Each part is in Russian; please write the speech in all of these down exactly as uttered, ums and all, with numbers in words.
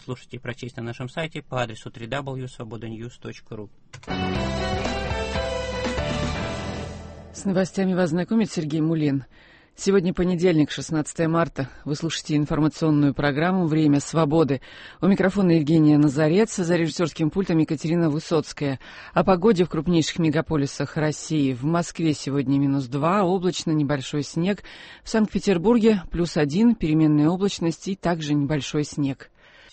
послушать и прочесть на нашем сайте по адресу дабл ю дабл ю дабл ю точка свобода ньюс точка ру. С новостями вас знакомит Сергей Мулин. Сегодня понедельник, шестнадцатое марта. Вы слушаете информационную программу «Время свободы». У микрофона Евгения Назарец, за режиссерским пультом Екатерина Высоцкая. О погоде в крупнейших мегаполисах России. В Москве сегодня минус два, облачно, небольшой снег. В Санкт-Петербурге плюс один, переменная облачность и также небольшой снег.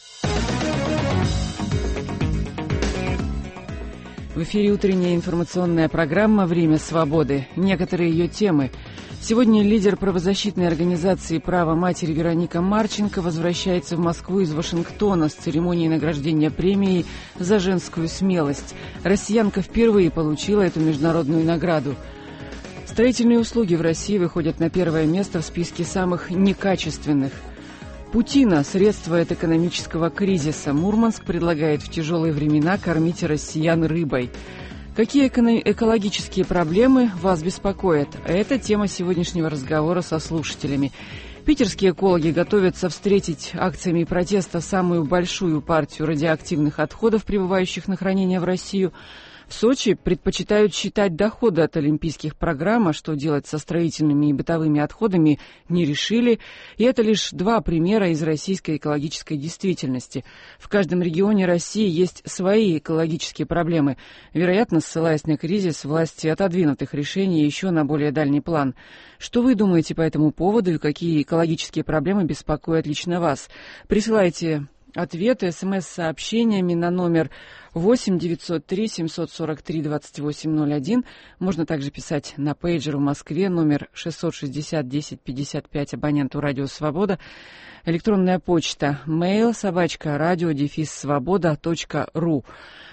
В эфире утренняя информационная программа «Время свободы». Некоторые ее темы. Сегодня лидер правозащитной организации «Право матери» Вероника Марченко возвращается в Москву из Вашингтона с церемонией награждения премией за женскую смелость. Россиянка впервые получила эту международную награду. Строительные услуги в России выходят на первое место в списке самых некачественных. Путина – средство от экономического кризиса. Мурманск предлагает в тяжелые времена кормить россиян рыбой. Какие экологические проблемы вас беспокоят? Это тема сегодняшнего разговора со слушателями. Питерские экологи готовятся встретить акциями протеста самую большую партию радиоактивных отходов, прибывающих на хранение в Россию. В Сочи предпочитают считать доходы от олимпийских программ, а что делать со строительными и бытовыми отходами, не решили. И это лишь два примера из российской экологической действительности. В каждом регионе России есть свои экологические проблемы. Вероятно, ссылаясь на кризис, власти отодвинут их решения еще на более дальний план. Что вы думаете по этому поводу и какие экологические проблемы беспокоят лично вас? Присылайте ответы смс-сообщениями на номер восемь девятьсот три семьсот сорок три двадцать восемь ноль один. Можно также писать на пейджер в Москве номер шестьсот шестьдесят десять пятьдесят пять абоненту «Радио Свобода». Электронная почта mail собачка радио дефис свобода точка ру.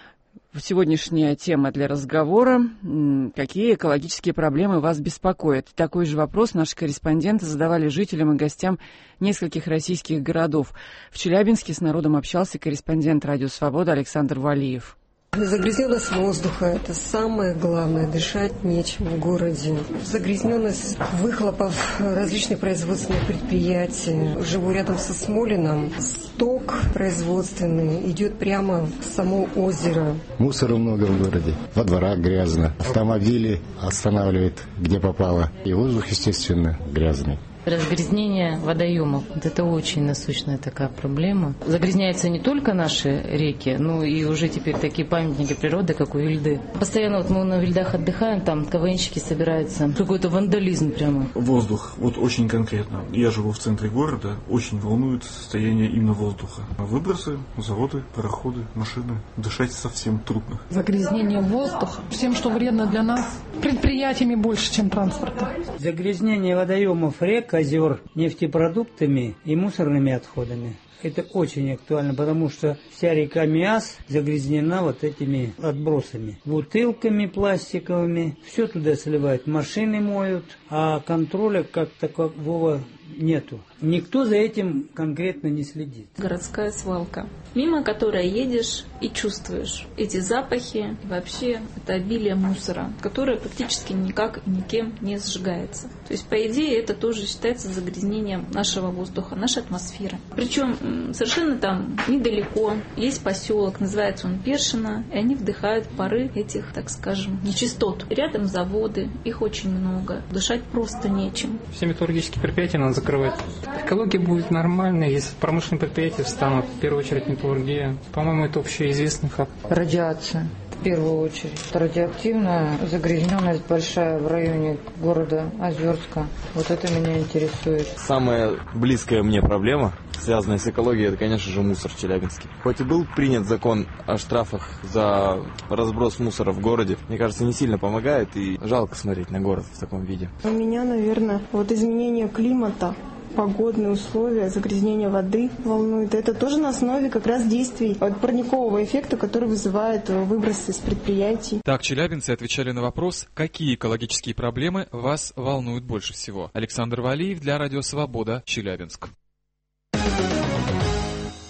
Сегодняшняя тема для разговора – какие экологические проблемы вас беспокоят? Такой же вопрос наши корреспонденты задавали жителям и гостям нескольких российских городов. В Челябинске с народом общался корреспондент «Радио Свобода» Александр Валиев. Загрязненность воздуха – это самое главное. Дышать нечем в городе. Загрязненность выхлопов различных производственных предприятий. Живу рядом со Смолином. Сток производственный идет прямо в само озеро. Мусора много в городе. Во дворах грязно. Автомобили останавливают, где попало. И воздух, естественно, грязный. Разгрязнение водоемов – это очень насущная такая проблема. Загрязняются не только наши реки, но и уже теперь такие памятники природы, как у Вильды. Постоянно вот мы на Вильдах отдыхаем, там КВНщики собираются. Какой-то вандализм прямо. Воздух, вот очень конкретно. Я живу в центре города, очень волнует состояние именно воздуха. Выбросы, заводы, пароходы, машины. Дышать совсем трудно. Загрязнение воздуха, всем, что вредно для нас, предприятиями больше, чем транспортом. Загрязнение водоемов, рек, озер нефтепродуктами и мусорными отходами. Это очень актуально, потому что вся река Миас загрязнена вот этими отбросами. Бутылками пластиковыми, все туда сливают, машины моют, а контроля как такового нету. Никто за этим конкретно не следит. Городская свалка, мимо которой едешь и чувствуешь эти запахи, и вообще это обилие мусора, которое практически никак и никем не сжигается. То есть, по идее, это тоже считается загрязнением нашего воздуха, нашей атмосферы. Причем совершенно там недалеко есть поселок, называется он Першино, и они вдыхают пары этих, так скажем, нечистот. Рядом заводы, их очень много, дышать просто нечем. Все металлургические предприятия надо закрывать. Экология будет нормальной, если промышленные предприятия встанут, в первую очередь металлургия. По-моему, это общеизвестный факт. Радиация. В первую очередь. Радиоактивная загрязненность большая в районе города Озерска. Вот это меня интересует. Самая близкая мне проблема, связанная с экологией, это, конечно же, мусор в Челябинске. Хоть и был принят закон о штрафах за разброс мусора в городе, мне кажется, не сильно помогает, и жалко смотреть на город в таком виде. У меня, наверное, вот изменение климата, погодные условия, загрязнение воды волнует. Это тоже на основе как раз действий от парникового эффекта, который вызывает выбросы из предприятий. Так челябинцы отвечали на вопрос, какие экологические проблемы вас волнуют больше всего. Александр Валиев для Радио Свобода, Челябинск.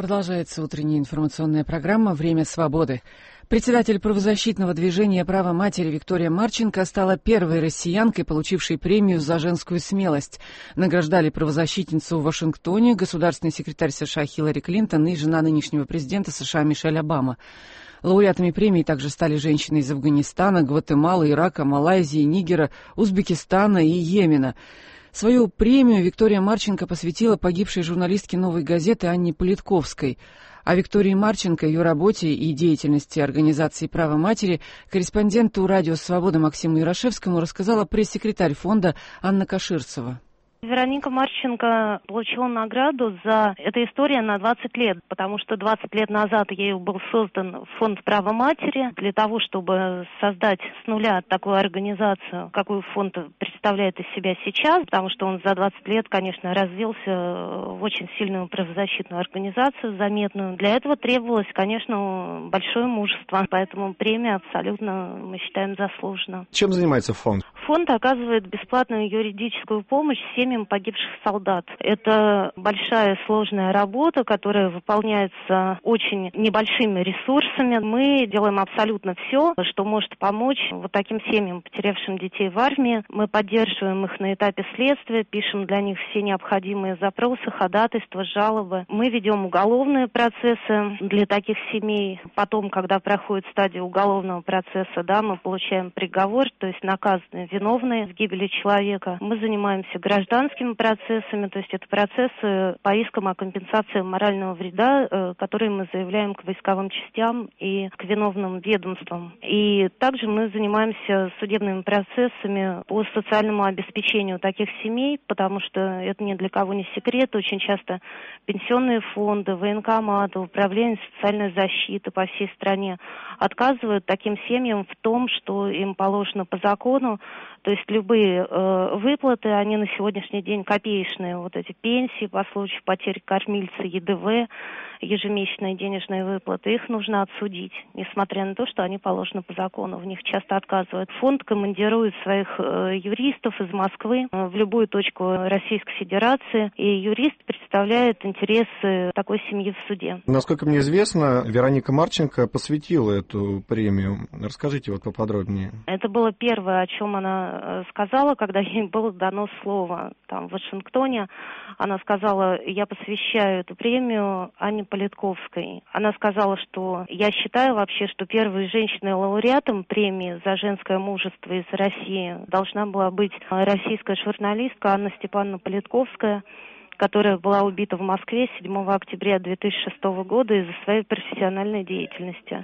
Продолжается утренняя информационная программа «Время свободы». Председатель правозащитного движения «Право матери» Виктория Марченко стала первой россиянкой, получившей премию за женскую смелость. Награждали правозащитницу в Вашингтоне государственный секретарь США Хиллари Клинтон и жена нынешнего президента США Мишель Обама. Лауреатами премии также стали женщины из Афганистана, Гватемалы, Ирака, Малайзии, Нигера, Узбекистана и Йемена. Свою премию Виктория Марченко посвятила погибшей журналистке «Новой газеты» Анне Политковской. О Виктории Марченко, ее работе и деятельности организации «Право матери» корреспонденту «Радио Свобода» Максиму Ярошевскому рассказала пресс-секретарь фонда Анна Каширцева. Вероника Марченко получила награду за эта история на двадцать лет, потому что двадцать лет назад ею был создан фонд «Право матери» для того, чтобы создать с нуля такую организацию, какую фонд представляет из себя сейчас, потому что он за двадцать лет, конечно, развился в очень сильную правозащитную организацию, заметную. Для этого требовалось, конечно, большое мужество, поэтому премия абсолютно, мы считаем, заслужена. Чем занимается фонд? Фонд оказывает бесплатную юридическую помощь семьям погибших солдат. Это большая сложная работа, которая выполняется очень небольшими ресурсами. Мы делаем абсолютно все, что может помочь вот таким семьям, потерявшим детей в армии. Мы поддерживаем их на этапе следствия, пишем для них все необходимые запросы, ходатайства, жалобы. Мы ведем уголовные процессы для таких семей. Потом, когда проходит стадия уголовного процесса, да, мы получаем приговор, то есть наказаны виновные в гибели человека. Мы занимаемся гражданскими процессами, то есть это процессы по искам о компенсации морального вреда, которые мы заявляем к войсковым частям и к виновным ведомствам. И также мы занимаемся судебными процессами по социальному обеспечению таких семей, потому что это ни для кого не секрет. Очень часто пенсионные фонды, военкоматы, управление социальной защиты по всей стране отказывают таким семьям в том, что им положено по закону. То есть любые э, выплаты, они на сегодняшний день копеечные. Вот эти пенсии по случаю потери кормильца, ЕДВ, ежемесячные денежные выплаты, их нужно отсудить, несмотря на то, что они положены по закону. В них часто отказывают. Фонд командирует своих э, юристов из Москвы э, в любую точку Российской Федерации, и юрист представляет интересы такой семьи в суде. Насколько мне известно, Вероника Марченко посвятила эту премию. Расскажите вот поподробнее. Это было первое, о чем она сказала, когда ей было дано слово там в Вашингтоне. Она сказала: я посвящаю эту премию Анне Политковской. Она сказала, что я считаю вообще, что первой женщиной-лауреатом премии за женское мужество из России должна была быть российская журналистка Анна Степановна Политковская, которая была убита в Москве седьмого октября две тысячи шестого года из-за своей профессиональной деятельности.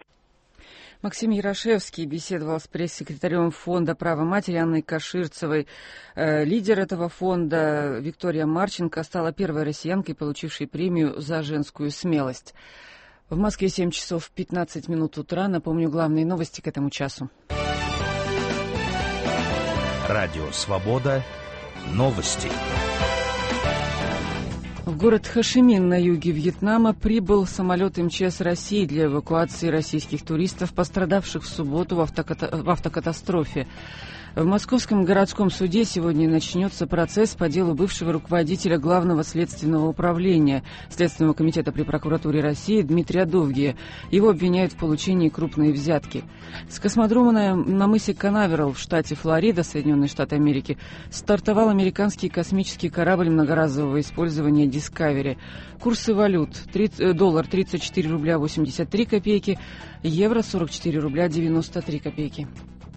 Максим Ярошевский беседовал с пресс-секретарем фонда «Право матери» Анной Каширцевой. Лидер этого фонда Виктория Марченко стала первой россиянкой, получившей премию за женскую смелость. В Москве семь часов пятнадцать минут утра. Напомню, главные новости к этому часу. Радио «Свобода». Новости. В город Хошимин на юге Вьетнама прибыл самолет эм че эс России для эвакуации российских туристов, пострадавших в субботу в, автоката... в автокатастрофе. В Московском городском суде сегодня начнется процесс по делу бывшего руководителя Главного следственного управления Следственного комитета при прокуратуре России Дмитрия Довгия. Его обвиняют в получении крупной взятки. С космодрома на, на мысе Канаверал в штате Флорида, Соединенные Штаты Америки, стартовал американский космический корабль многоразового использования Discovery. Курсы валют: доллар тридцать четыре рубля восемьдесят три копейки, евро сорок четыре рубля девяносто три копейки.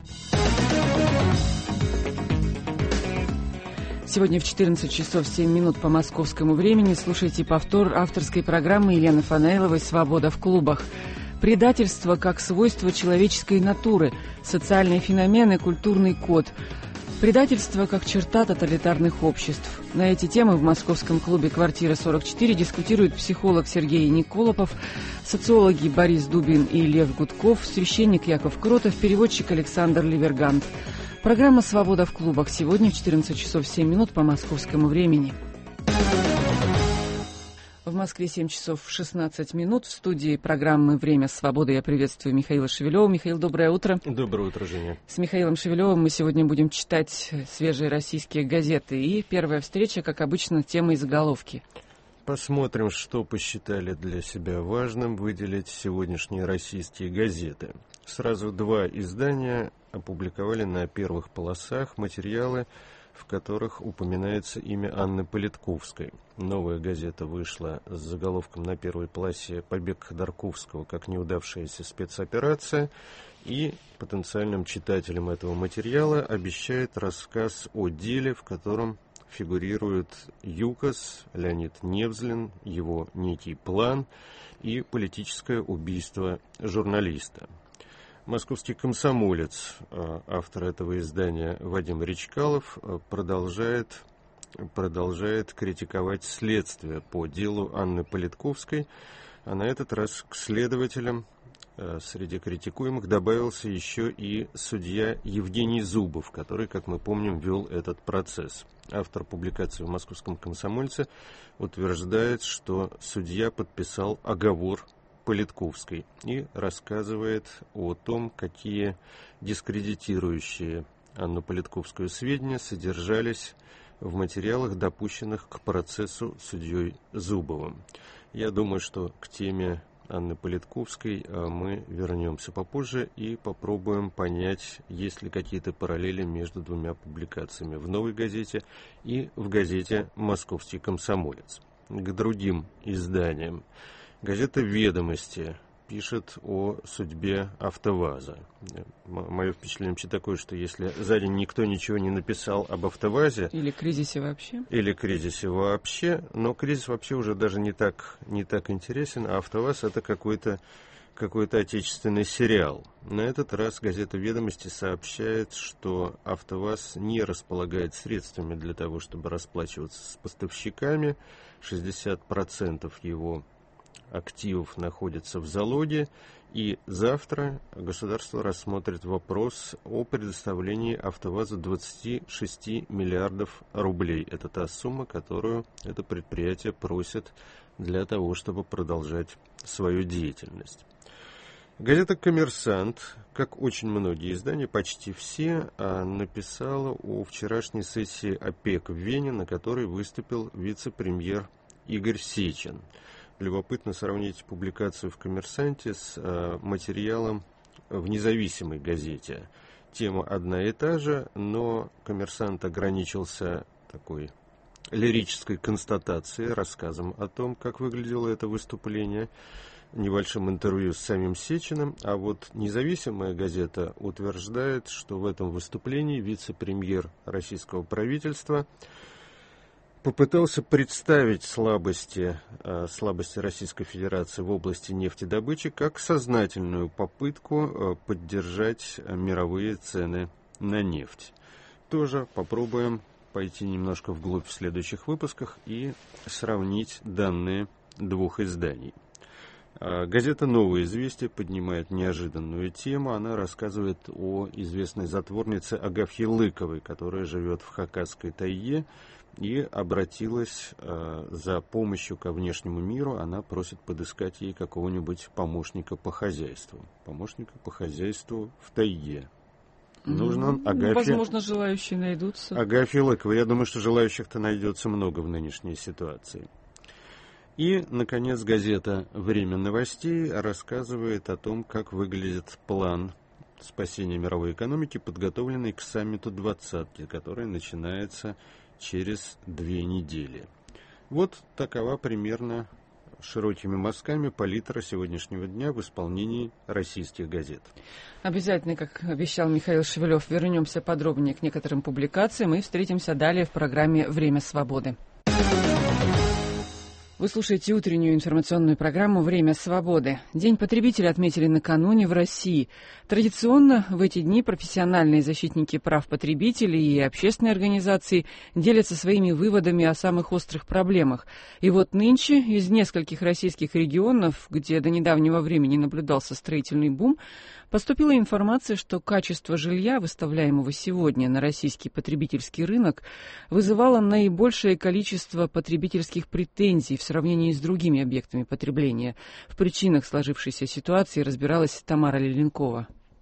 Сегодня в четырнадцать часов семь минут по московскому времени слушайте повтор авторской программы Елены Фанаиловой «Свобода в клубах». Предательство как свойство человеческой натуры, социальные феномены, культурный код. Предательство как черта тоталитарных обществ. На эти темы в московском клубе «Квартира сорок четыре» дискутируют психолог Сергей Николопов, социологи Борис Дубин и Лев Гудков, священник Яков Кротов, переводчик Александр Ливергант. Программа «Свобода в клубах» сегодня в четырнадцать часов семь минут по московскому времени. В Москве семь часов шестнадцать минут. В студии программы «Время свободы» я приветствую Михаила Шевелева. Михаил, доброе утро. Доброе утро, Женя. С Михаилом Шевелевым мы сегодня будем читать свежие российские газеты. И первая встреча, как обычно, тема и заголовки. Посмотрим, что посчитали для себя важным выделить сегодняшние российские газеты. Сразу два издания опубликовали на первых полосах материалы, в которых упоминается имя Анны Политковской. Новая газета вышла с заголовком на первой полосе «Побег Ходорковского как неудавшаяся спецоперация», и потенциальным читателям этого материала обещает рассказ о деле, в котором фигурирует ЮКОС, Леонид Невзлин, его некий план и политическое убийство журналиста. Московский комсомолец, автор этого издания Вадим Речкалов, продолжает, продолжает критиковать следствие по делу Анны Политковской, а на этот раз к следователям среди критикуемых добавился еще и судья Евгений Зубов, который, как мы помним, вел этот процесс. Автор публикации в «Московском комсомольце» утверждает, что судья подписал оговор Политковской и рассказывает о том, какие дискредитирующие Анну Политковскую сведения содержались в материалах, допущенных к процессу судьей Зубовым. Я думаю, что к теме Анны Политковской мы вернемся попозже и попробуем понять, есть ли какие-то параллели между двумя публикациями в «Новой газете» и в газете «Московский комсомолец». К другим изданиям. Газета «Ведомости» пишет о судьбе АвтоВАЗа. Мое впечатление вообще такое, что если за день никто ничего не написал об АвтоВАЗе... Или кризисе вообще. Или кризисе вообще. Но кризис вообще уже даже не так, не так интересен, а АвтоВАЗ — это какой-то какой-то отечественный сериал. На этот раз газета «Ведомости» сообщает, что АвтоВАЗ не располагает средствами для того, чтобы расплачиваться с поставщиками. шестьдесят процентов его активов находятся в залоге, и завтра государство рассмотрит вопрос о предоставлении АвтоВАЗу двадцати шести миллиардов рублей. Это та сумма, которую это предприятие просит для того, чтобы продолжать свою деятельность. Газета «Коммерсант», как очень многие издания, почти все, написала о вчерашней сессии ОПЕК в Вене, на которой выступил вице-премьер Игорь Сечин. Любопытно сравнить публикацию в «Коммерсанте» с э, материалом в независимой газете. Тема одна и та же, но «Коммерсант» ограничился такой лирической констатацией, рассказом о том, как выглядело это выступление, небольшим интервью с самим Сечиным, а вот независимая газета утверждает, что в этом выступлении вице-премьер российского правительства попытался представить слабости, слабости Российской Федерации в области нефтедобычи как сознательную попытку поддержать мировые цены на нефть. Тоже попробуем пойти немножко вглубь в следующих выпусках и сравнить данные двух изданий. Газета «Новое известие» поднимает неожиданную тему. Она рассказывает о известной затворнице Агафье Лыковой, которая живет в Хакасской тайге, и обратилась э, за помощью ко внешнему миру. Она просит подыскать ей какого-нибудь помощника по хозяйству. Помощника по хозяйству в тайге. Нужно mm, Агафье... Возможно, желающие найдутся. Агафья Лыкова. Я думаю, что желающих-то найдется много в нынешней ситуации. И, наконец, газета «Время новостей» рассказывает о том, как выглядит план спасения мировой экономики, подготовленный к саммиту двадцатки, который начинается через две недели. Вот такова примерно широкими мазками палитра сегодняшнего дня в исполнении российских газет. Обязательно, как обещал Михаил Шевелев, вернемся подробнее к некоторым публикациям и встретимся далее в программе «Время свободы». Вы слушаете утреннюю информационную программу «Время свободы». День потребителя отметили накануне в России. Традиционно в эти дни профессиональные защитники прав потребителей и общественные организации делятся своими выводами о самых острых проблемах. И вот нынче из нескольких российских регионов, где до недавнего времени наблюдался строительный бум, поступила информация, что качество жилья, выставляемого сегодня на российский потребительский рынок, вызывало наибольшее количество потребительских претензий в сравнении с другими объектами потребления. В причинах сложившейся ситуации разбиралась Тамара Леленкова.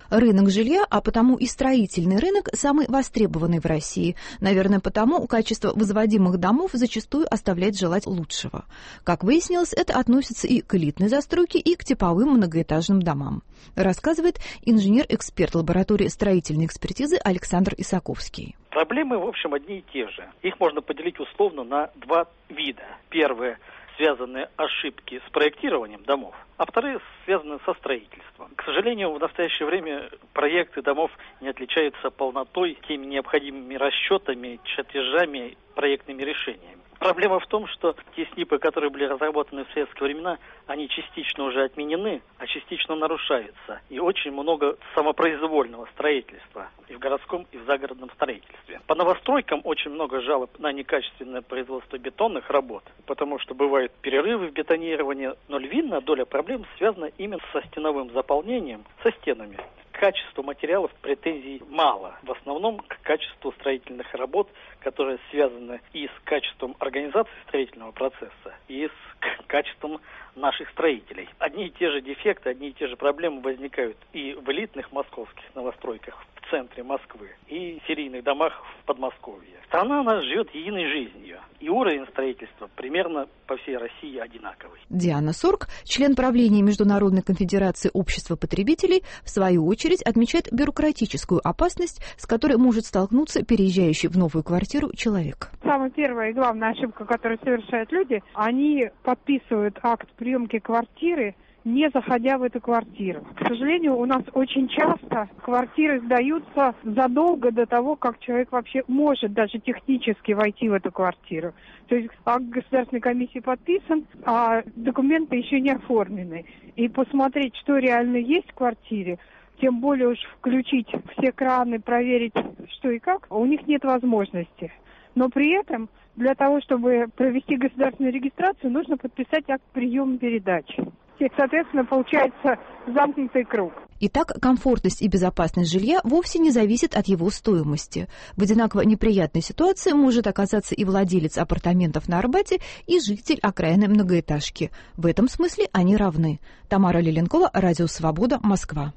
рынок жилья, а потому и строительный рынок самый востребованный в России. Наверное, потому качество возводимых домов зачастую оставляет желать лучшего. Как выяснилось, это относится и к элитной застройке, и к типовым многоэтажным домам, рассказывает инженер-эксперт лаборатории строительной экспертизы Александр Исаковский. Проблемы, в общем, одни и те же. Их можно поделить условно на два вида. Первое – связанные ошибки с проектированием домов, а вторые связаны со строительством. К сожалению, в настоящее время проекты домов не отличаются полнотой, теми необходимыми расчетами, чертежами, проектными решениями. Проблема в том, что те СНИПы, которые были разработаны в советские времена, они частично уже отменены, а частично нарушаются. И очень много самопроизвольного строительства и в городском, и в загородном строительстве. По новостройкам очень много жалоб на некачественное производство бетонных работ, потому что бывают перерывы в бетонировании, но львиная доля проблем связана именно со стеновым заполнением, со стенами. К качеству материалов претензий мало. В основном к качеству строительных работ, которые связаны и с качеством организации строительного процесса, и с качеством наших строителей. Одни и те же дефекты, одни и те же проблемы возникают и в элитных московских новостройках в центре Москвы, и в серийных домах в Подмосковье. Страна, она живет единой жизнью, и уровень строительства примерно по всей России одинаковый. Диана Сорг, член правления Международной конфедерации общества потребителей, в свою очередь отмечает бюрократическую опасность, с которой может столкнуться переезжающий в новую квартиру человек. Самая первая и главная ошибка, которую совершают люди, они подписывают акт приемки квартиры, не заходя в эту квартиру. К сожалению, у нас очень часто квартиры сдаются задолго до того, как человек вообще может даже технически войти в эту квартиру. То есть акт государственной комиссии подписан, а документы еще не оформлены. И посмотреть, что реально есть в квартире, тем более уж включить все краны, проверить, что и как, у них нет возможности. Но при этом для того, чтобы провести государственную регистрацию, нужно подписать акт приема-передачи. И, соответственно, получается замкнутый круг. Итак, комфортность и безопасность жилья вовсе не зависит от его стоимости. В одинаково неприятной ситуации может оказаться и владелец апартаментов на Арбате, и житель окраинной многоэтажки. В этом смысле они равны. Тамара Лиленкова, Радио Свобода, Москва.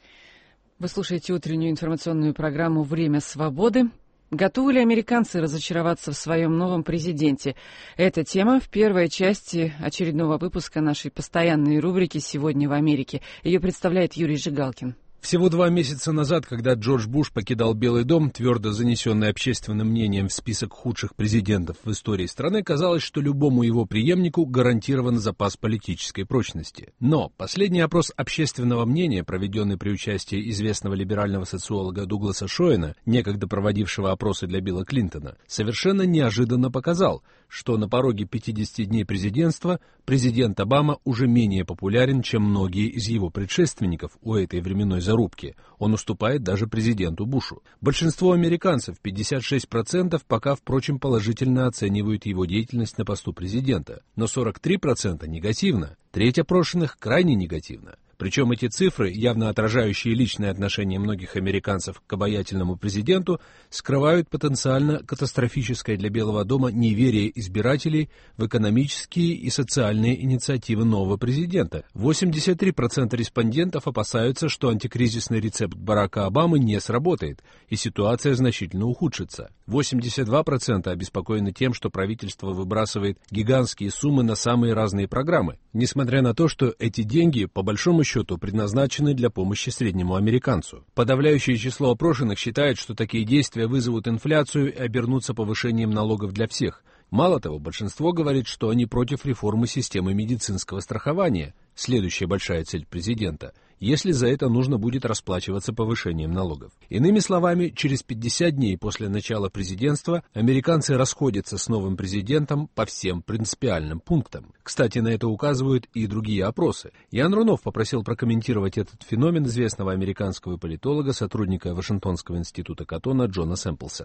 Вы слушаете утреннюю информационную программу «Время свободы». Готовы ли американцы разочароваться в своем новом президенте? Эта тема в первой части очередного выпуска нашей постоянной рубрики «Сегодня в Америке». Ее представляет Юрий Жигалкин. Всего два месяца назад, когда Джордж Буш покидал Белый дом, твердо занесенный общественным мнением в список худших президентов в истории страны, казалось, что любому его преемнику гарантирован запас политической прочности. Но последний опрос общественного мнения, проведенный при участии известного либерального социолога Дугласа Шоэна, некогда проводившего опросы для Билла Клинтона, совершенно неожиданно показал, что на пороге пятидесяти дней президентства президент Обама уже менее популярен, чем многие из его предшественников у этой временной зарубки. Зарубки. Он уступает даже президенту Бушу. Большинство американцев, пятьдесят шесть процентов, пока, впрочем, положительно оценивают его деятельность на посту президента, но сорок три процента негативно, треть опрошенных крайне негативно. Причем эти цифры, явно отражающие личное отношение многих американцев к обаятельному президенту, скрывают потенциально катастрофическое для Белого дома неверие избирателей в экономические и социальные инициативы нового президента. восемьдесят три процента респондентов опасаются, что антикризисный рецепт Барака Обамы не сработает, и ситуация значительно ухудшится. восемьдесят два процента обеспокоены тем, что правительство выбрасывает гигантские суммы на самые разные программы, несмотря на то, что эти деньги, по большому счету, счету предназначены для помощи среднему американцу. Подавляющее число опрошенных считает, что такие действия вызовут инфляцию и обернутся повышением налогов для всех. Мало того, большинство говорит, что они против реформы системы медицинского страхования, следующая большая цель президента, если за это нужно будет расплачиваться повышением налогов. Иными словами, через пятьдесят дней после начала президентства американцы расходятся с новым президентом по всем принципиальным пунктам. Кстати, на это указывают и другие опросы. Ян Рунов попросил прокомментировать этот феномен известного американского политолога, сотрудника Вашингтонского института Каттона Джона Сэмплса.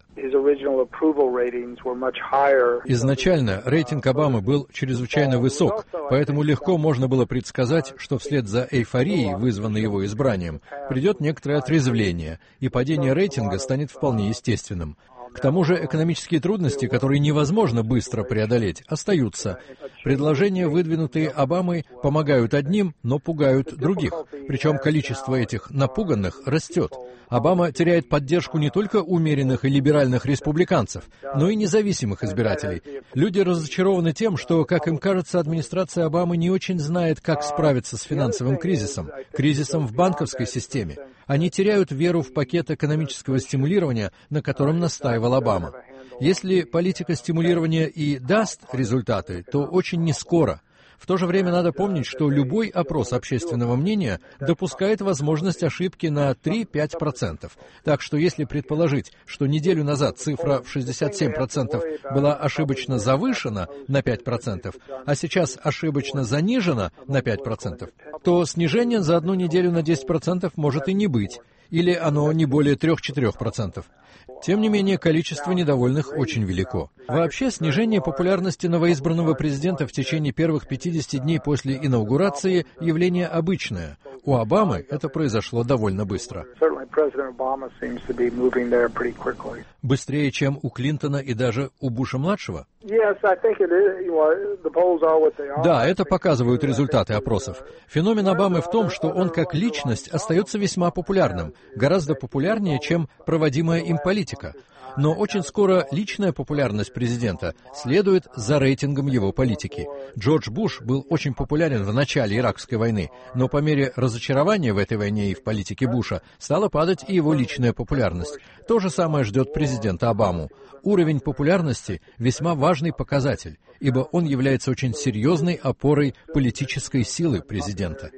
Изначально рейтинг Обамы был чрезвычайно высок, поэтому легко можно было предсказать, что вслед за эйфорией, вызванной его избранием, придет некоторое отрезвление, и падение рейтинга станет вполне естественным. К тому же экономические трудности, которые невозможно быстро преодолеть, остаются. Предложения, выдвинутые Обамой, помогают одним, но пугают других. Причем количество этих напуганных растет. Обама теряет поддержку не только умеренных и либеральных республиканцев, но и независимых избирателей. Люди разочарованы тем, что, как им кажется, администрация Обамы не очень знает, как справиться с финансовым кризисом, кризисом в банковской системе. Они теряют веру в пакет экономического стимулирования, на котором настаивал Обама. Если политика стимулирования и даст результаты, то очень нескоро. В то же время надо помнить, что любой опрос общественного мнения допускает возможность ошибки на три-пять процентов. Так что если предположить, что неделю назад цифра в шестьдесят семь процентов была ошибочно завышена на пять процентов, а сейчас ошибочно занижена на пять процентов, то снижение за одну неделю на десять процентов может и не быть, или оно не более три-четыре процента. Тем не менее, количество недовольных очень велико. Вообще, снижение популярности новоизбранного президента в течение первых пятидесяти дней после инаугурации – явление обычное. У Обамы это произошло довольно быстро. Быстрее, чем у Клинтона и даже у Буша-младшего? Да, это показывают результаты опросов. Феномен Обамы в том, что он как личность остается весьма популярным, гораздо популярнее, чем проводимая им политика. Но очень скоро личная популярность президента следует за рейтингом его политики. Джордж Буш был очень популярен в начале Иракской войны, но по мере разочарования в этой войне и в политике Буша стала падать и его личная популярность. То же самое ждет президента Обаму. Уровень популярности – весьма важный показатель, ибо он является очень серьезной опорой политической силы президента.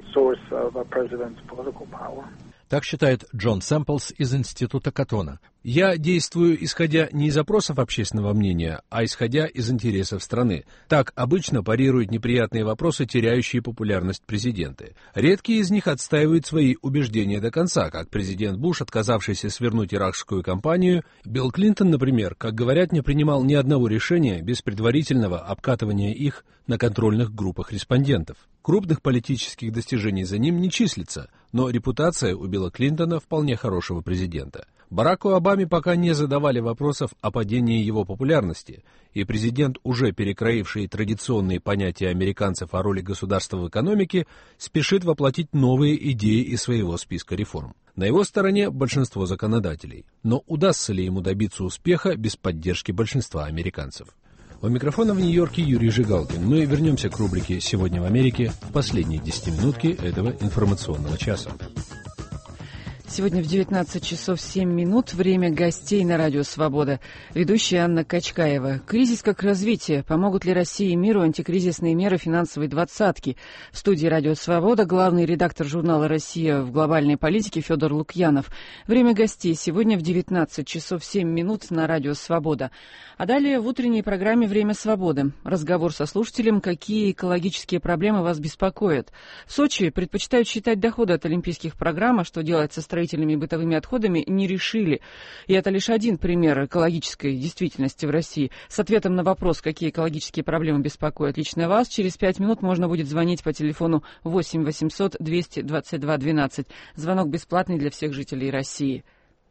Так считает Джон Сэмплс из Института Каттона. Я действую, исходя не из опросов общественного мнения, а исходя из интересов страны. Так обычно парируют неприятные вопросы, теряющие популярность президенты. Редкие из них отстаивают свои убеждения до конца, как президент Буш, отказавшийся свернуть иракскую кампанию. Билл Клинтон, например, как говорят, не принимал ни одного решения без предварительного обкатывания их на контрольных группах респондентов. Крупных политических достижений за ним не числится, но репутация у Билла Клинтона вполне хорошего президента. Бараку Обаме пока не задавали вопросов о падении его популярности, и президент, уже перекроивший традиционные понятия американцев о роли государства в экономике, спешит воплотить новые идеи из своего списка реформ. На его стороне большинство законодателей, но удастся ли ему добиться успеха без поддержки большинства американцев? У микрофона в Нью-Йорке Юрий Жигалкин. Мы вернемся к рубрике «Сегодня в Америке» в последние десятиминутки этого информационного часа. Сегодня в девятнадцать часов семь минут время гостей на Радио Свобода. Ведущая Анна Качкаева. Кризис как развитие. Помогут ли России и миру антикризисные меры финансовой двадцатки? В студии Радио Свобода главный редактор журнала «Россия в глобальной политике» Федор Лукьянов. Время гостей сегодня в девятнадцать часов семь минут на Радио Свобода. А далее в утренней программе «Время свободы». Разговор со слушателем, какие экологические проблемы вас беспокоят. В Сочи предпочитают считать доходы от олимпийских программ, а что делать со строительными и бытовыми отходами, не решили. И это лишь один пример экологической действительности в России. С ответом на вопрос, какие экологические проблемы беспокоят лично вас, через пять минут можно будет звонить по телефону восемь восемьсот двести двадцать два двенадцать. Звонок бесплатный для всех жителей России.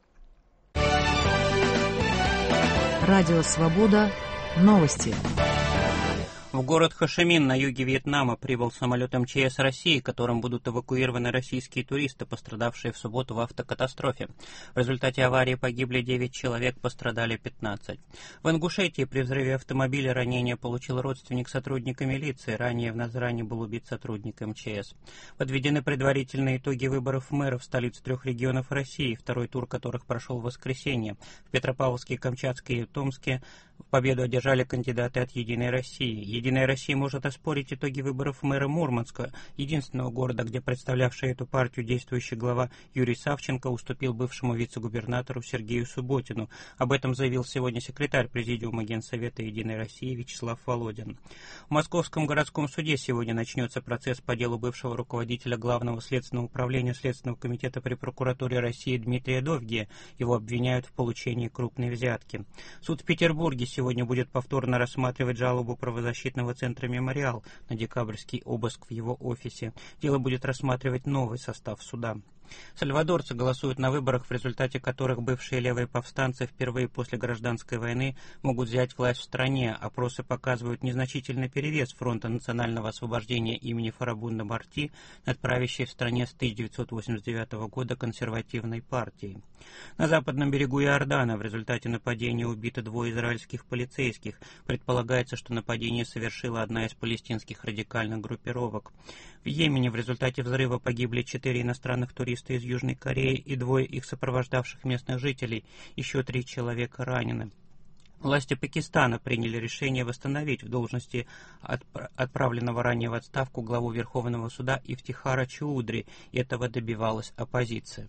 Радио Свобода. Новости. В город Хошимин на юге Вьетнама прибыл самолет эм че эс России, которым будут эвакуированы российские туристы, пострадавшие в субботу в автокатастрофе. В результате аварии погибли девять человек, пострадали пятнадцать. В Ингушетии при взрыве автомобиля ранение получил родственник сотрудника милиции. Ранее в Назране был убит сотрудник эм че эс. Подведены предварительные итоги выборов мэров столиц трех регионов России, второй тур которых прошел в воскресенье. В Петропавловске, Камчатске и Томске победу одержали кандидаты от «Единой России». «Единая Россия» может оспорить итоги выборов мэра Мурманска, единственного города, где представлявший эту партию действующий глава Юрий Савченко уступил бывшему вице-губернатору Сергею Субботину. Об этом заявил сегодня секретарь Президиума Генсовета «Единой России» Вячеслав Володин. В Московском городском суде сегодня начнется процесс по делу бывшего руководителя Главного следственного управления Следственного комитета при прокуратуре России Дмитрия Довгия. Его обвиняют в получении крупной взятки. Суд в Петербурге сегодня будет повторно рассматривать жалобу правозащитного центра «Мемориал» на декабрьский обыск в его офисе. Дело будет рассматривать новый состав суда. Сальвадорцы голосуют на выборах, в результате которых бывшие левые повстанцы впервые после гражданской войны могут взять власть в стране. Опросы показывают незначительный перевес фронта национального освобождения имени Фарабунда Марти над правящей в стране с тысяча девятьсот восемьдесят девятого года консервативной партией. На западном берегу Иордана в результате нападения убито двое израильских полицейских. Предполагается, что нападение совершила одна из палестинских радикальных группировок. В Йемене в результате взрыва погибли четыре иностранных туриста из Южной Кореи и двое их сопровождавших местных жителей. Еще три человека ранены. Власти Пакистана приняли решение восстановить в должности отпра- отправленного ранее в отставку главу Верховного суда Ифтихара Чаудри. Этого добивалась оппозиция.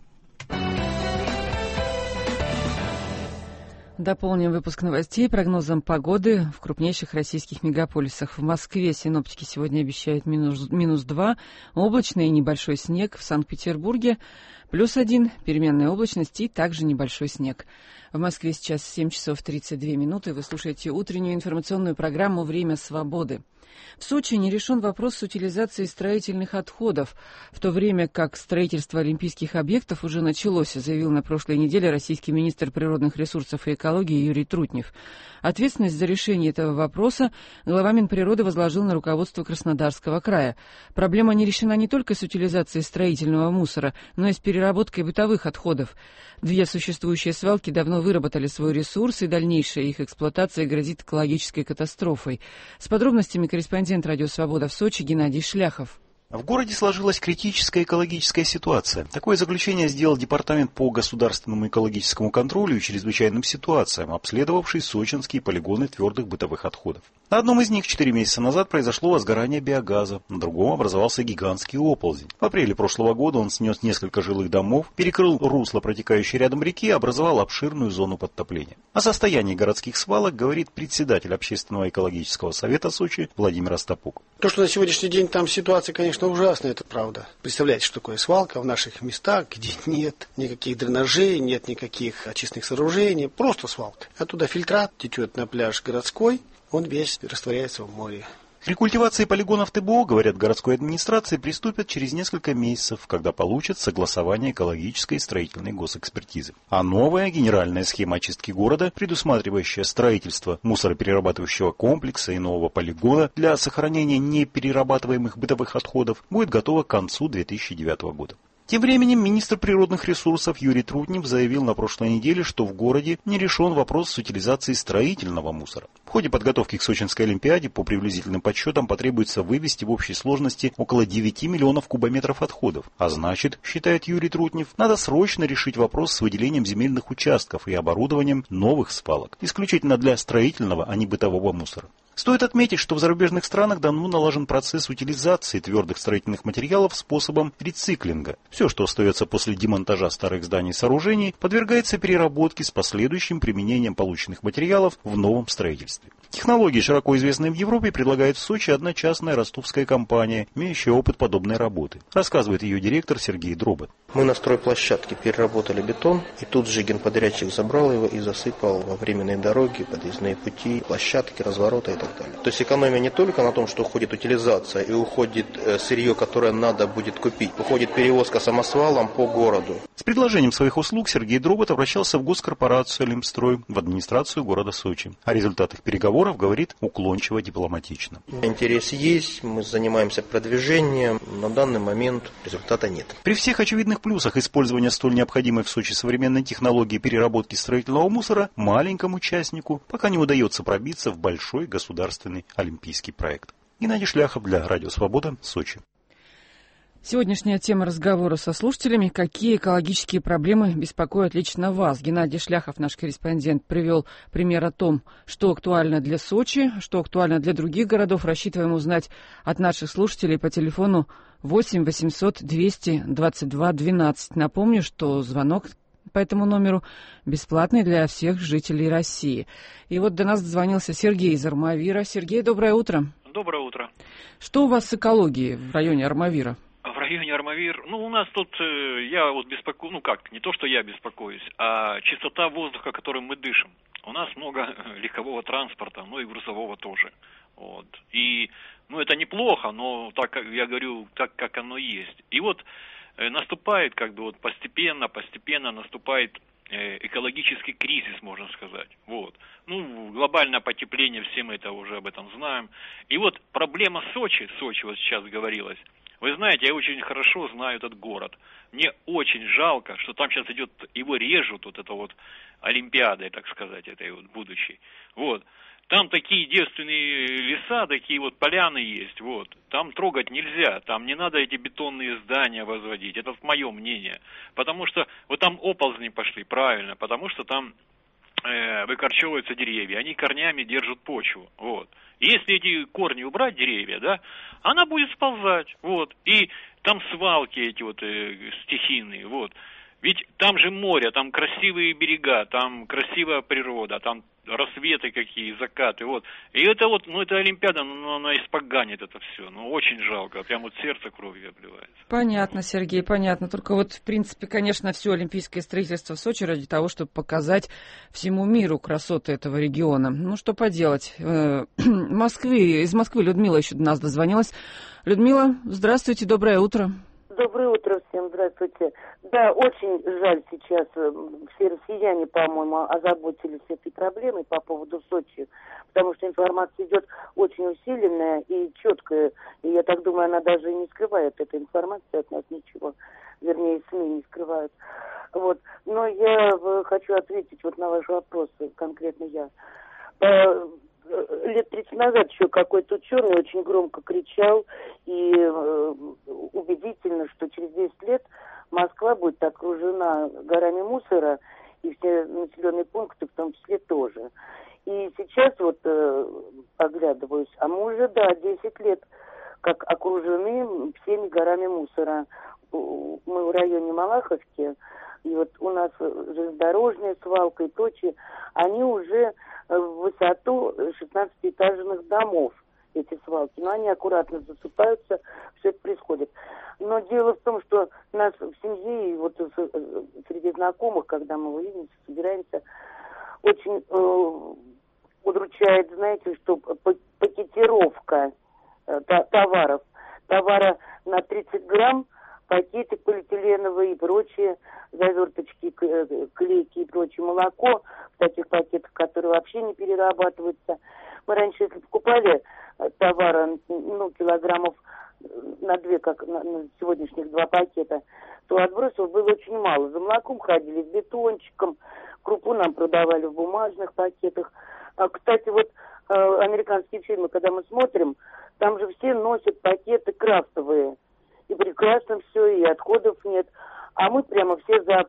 Дополним выпуск новостей прогнозом погоды в крупнейших российских мегаполисах. В Москве синоптики сегодня обещают минус, минус два, облачный и небольшой снег. В Санкт-Петербурге плюс один, переменная облачность и также небольшой снег. В Москве сейчас семь часов тридцать две минуты. Вы слушаете утреннюю информационную программу «Время свободы». В Сочи не решен вопрос с утилизацией строительных отходов, в то время как строительство олимпийских объектов уже началось, заявил на прошлой неделе российский министр природных ресурсов и экологии Юрий Трутнев. Ответственность за решение этого вопроса глава Минприроды возложил на руководство Краснодарского края. Проблема не решена не только с утилизацией строительного мусора, но и с переработкой бытовых отходов. Две существующие свалки давно выработали свой ресурс, и дальнейшая их эксплуатация грозит экологической катастрофой. С подробностями корреспондент «Радио Свобода» в Сочи Геннадий Шляхов. В городе сложилась критическая экологическая ситуация. Такое заключение сделал Департамент по государственному экологическому контролю и чрезвычайным ситуациям, обследовавший сочинские полигоны твердых бытовых отходов. На одном из них четыре месяца назад произошло возгорание биогаза, на другом образовался гигантский оползень. В апреле прошлого года он снес несколько жилых домов, перекрыл русло протекающей рядом реки и образовал обширную зону подтопления. О состоянии городских свалок говорит председатель Общественного экологического совета Сочи Владимир Остапук. То, что на сегодняшний день там ситуация, конечно, ужасная, это правда. Представляете, что такое свалка в наших местах, где нет никаких дренажей, нет никаких очистных сооружений, просто свалка. Оттуда фильтрат течет на пляж городской, он весь растворяется в море. К рекультивации полигонов ТБО, говорят, городской администрации приступят через несколько месяцев, когда получат согласование экологической и строительной госэкспертизы. А новая генеральная схема очистки города, предусматривающая строительство мусороперерабатывающего комплекса и нового полигона для сохранения неперерабатываемых бытовых отходов, будет готова к концу две тысячи девятого года. Тем временем министр природных ресурсов Юрий Трутнев заявил на прошлой неделе, что в городе не решен вопрос с утилизацией строительного мусора. В ходе подготовки к Сочинской Олимпиаде по приблизительным подсчетам потребуется вывести в общей сложности около девяти миллионов кубометров отходов. А значит, считает Юрий Трутнев, надо срочно решить вопрос с выделением земельных участков и оборудованием новых свалок, исключительно для строительного, а не бытового мусора. Стоит отметить, что в зарубежных странах давно налажен процесс утилизации твердых строительных материалов способом рециклинга. Все, что остается после демонтажа старых зданий и сооружений, подвергается переработке с последующим применением полученных материалов в новом строительстве. Технологии, широко известные в Европе, предлагает в Сочи одна частная ростовская компания, имеющая опыт подобной работы. Рассказывает ее директор Сергей Дробот. Мы на стройплощадке переработали бетон, и тут же генподрядчик забрал его и засыпал во временные дороги, подъездные пути, площадки, развороты и так далее. То есть экономия не только на том, что уходит утилизация и уходит сырье, которое надо будет купить. Уходит перевозка самосвалом по городу. С предложением своих услуг Сергей Дробот обращался в госкорпорацию «Олимстрой», в администрацию города Сочи. О результатах переговоров говорит уклончиво дипломатично. Интерес есть, мы занимаемся продвижением, на данный момент результата нет. При всех очевидных плюсах использования столь необходимой в Сочи современной технологии переработки строительного мусора маленькому участнику пока не удается пробиться в большой государственный олимпийский проект. Геннадий Шляхов для Радио Свобода, Сочи. Сегодняшняя тема разговора со слушателями: какие экологические проблемы беспокоят лично вас? Геннадий Шляхов, наш корреспондент, привел пример о том, что актуально для Сочи, что актуально для других городов. Рассчитываем узнать от наших слушателей по телефону восемь восемьсот двести двадцать два двенадцать. Напомню, что звонок по этому номеру бесплатный для всех жителей России. И вот до нас дозвонился Сергей из Армавира. Сергей, доброе утро. Доброе утро. Что у вас с экологией в районе Армавира? В районе Армавир, ну, у нас тут, э, я вот беспокоюсь, ну как, не то, что я беспокоюсь, а чистота воздуха, которым мы дышим. У нас много легкового транспорта, ну и грузового тоже. Вот. И, ну, это неплохо, но так, я говорю, так, как оно есть. И вот наступает как бы вот постепенно, постепенно наступает экологический кризис, можно сказать. Вот. Ну, глобальное потепление, все мы это уже об этом знаем. И вот проблема Сочи, Сочи вот сейчас говорилось. Вы знаете, я очень хорошо знаю этот город. Мне очень жалко, что там сейчас идет, его режут, вот это вот Олимпиадой, так сказать, этой вот будущей. Вот. Там такие девственные леса, такие вот поляны есть, вот. Там трогать нельзя, там не надо эти бетонные здания возводить, это мое мнение. Потому что вот там оползни пошли, правильно, потому что там э, выкорчевываются деревья, они корнями держат почву, вот. И если эти корни убрать, деревья, да, она будет сползать, вот. И там свалки эти вот э, стихийные, вот. Ведь там же море, там красивые берега, там красивая природа, там рассветы какие, закаты, вот. И это вот, ну это Олимпиада, ну она испоганит это все, ну очень жалко, прям вот сердце кровью обливается. Понятно, Сергей, понятно. Только вот, в принципе, конечно, все олимпийское строительство в Сочи ради того, чтобы показать всему миру красоты этого региона. Ну что поделать. Москвы, из Москвы Людмила еще до нас дозвонилась. Людмила, здравствуйте, доброе утро. Доброе утро всем, здравствуйте. Да, очень жаль сейчас, все россияне, по-моему, озаботились этой проблемой по поводу Сочи, потому что информация идет очень усиленная и четкая, и я так думаю, она даже и не скрывает этой информации от нас ничего, вернее, СМИ не скрывают. Вот. Но я хочу ответить вот на ваши вопросы, конкретно я. Лет тридцать назад еще какой-то ученый очень громко кричал и э, убедительно, что через десять лет Москва будет окружена горами мусора, и все населенные пункты в том числе тоже. И сейчас вот э, оглядываюсь, а мы уже, да, десять лет как окружены всеми горами мусора. Мы в районе Малаховки, и вот у нас железнодорожная свалка и прочее, они уже в высоту шестнадцатиэтажных домов, эти свалки. Но они аккуратно засыпаются, все это происходит. Но дело в том, что нас в семье и вот среди знакомых, когда мы увидимся, собираемся, очень э, удручает, знаете, что пакетировка э, товаров. Товара на тридцать грамм, пакеты полиэтиленовые и прочие, заверточки, клейки и прочее, молоко в таких пакетах, которые вообще не перерабатываются. Мы раньше, если покупали товара, ну, килограммов на две, как на, на сегодняшних два пакета, то отбросов было очень мало. За молоком ходили с бетончиком, крупу нам продавали в бумажных пакетах. А, кстати, вот э, американские фильмы, когда мы смотрим, там же все носят пакеты крафтовые. И прекрасно все, и отходов нет. А мы прямо все за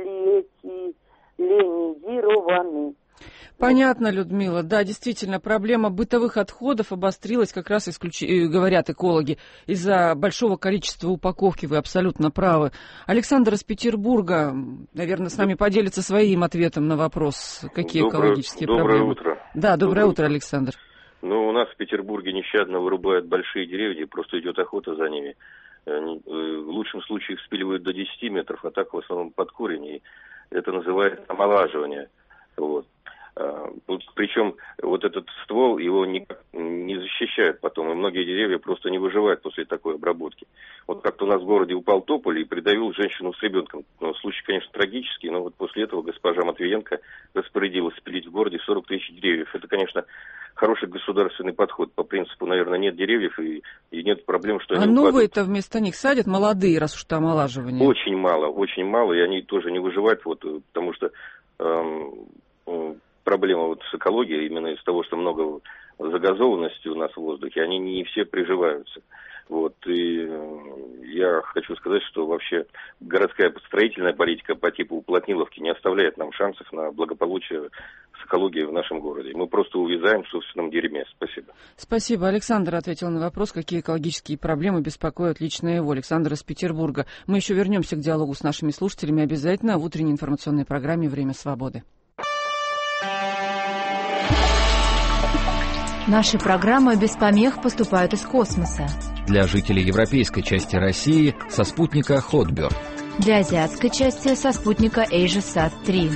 полиэтиленизированы. Понятно, Людмила. Да, действительно, проблема бытовых отходов обострилась, как раз исключ... говорят экологи, из-за большого количества упаковки. Вы абсолютно правы. Александр из Петербурга, наверное, с нами поделится своим ответом на вопрос, какие доброе, экологические доброе проблемы. Утро. Да, доброе, доброе утро, Александр. Ну, у нас в Петербурге нещадно вырубают большие деревья, просто идет охота за ними. В лучшем случае их спиливают до десяти метров, а так в основном под корень. И это называется омолаживание. Вот. Причем вот этот ствол, его никак не защищает потом, и многие деревья просто не выживают после такой обработки. Вот как-то у нас в городе упал тополь и придавил женщину с ребенком. Ну, случай, конечно, трагический, но вот после этого госпожа Матвиенко распорядилась спилить в городе сорок тысяч деревьев. Это, конечно, хороший государственный подход. По принципу, наверное, нет деревьев и, и нет проблем, что а они новые-то вместо них садят молодые, раз уж там омолаживание? Очень мало, очень мало, и они тоже не выживают, вот, потому что эм, проблема вот с экологией именно из того, что много загазованности у нас в воздухе, они не все приживаются. Вот, и я хочу сказать, что вообще городская строительная политика по типу уплотниловки не оставляет нам шансов на благополучие с экологией в нашем городе. Мы просто увязаем в собственном дерьме. Спасибо. Спасибо. Александр ответил на вопрос, какие экологические проблемы беспокоят лично его. Александр из Петербурга. Мы еще вернемся к диалогу с нашими слушателями обязательно в утренней информационной программе «Время свободы». Наши программы без помех поступают из космоса. Для жителей европейской части России со спутника Hotbird. Для азиатской части со спутника AsiaSat три.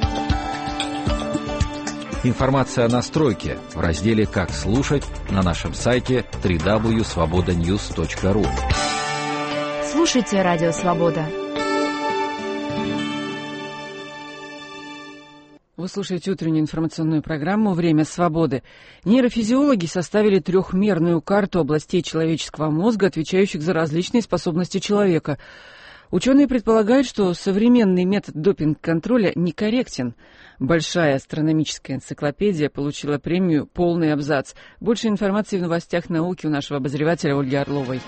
Информация о настройке в разделе «Как слушать» на нашем сайте дабл ю дабл ю дабл ю точка свобода ньюс точка ру. слушаете «Радио Свобода». Вы слушаете утреннюю информационную программу «Время свободы». Нейрофизиологи составили трехмерную карту областей человеческого мозга, отвечающих за различные способности человека. Ученые предполагают, что современный метод допинг-контроля некорректен. Большая астрономическая энциклопедия получила премию «Полный абзац». Больше информации в новостях науки у нашего обозревателя Ольги Орловой.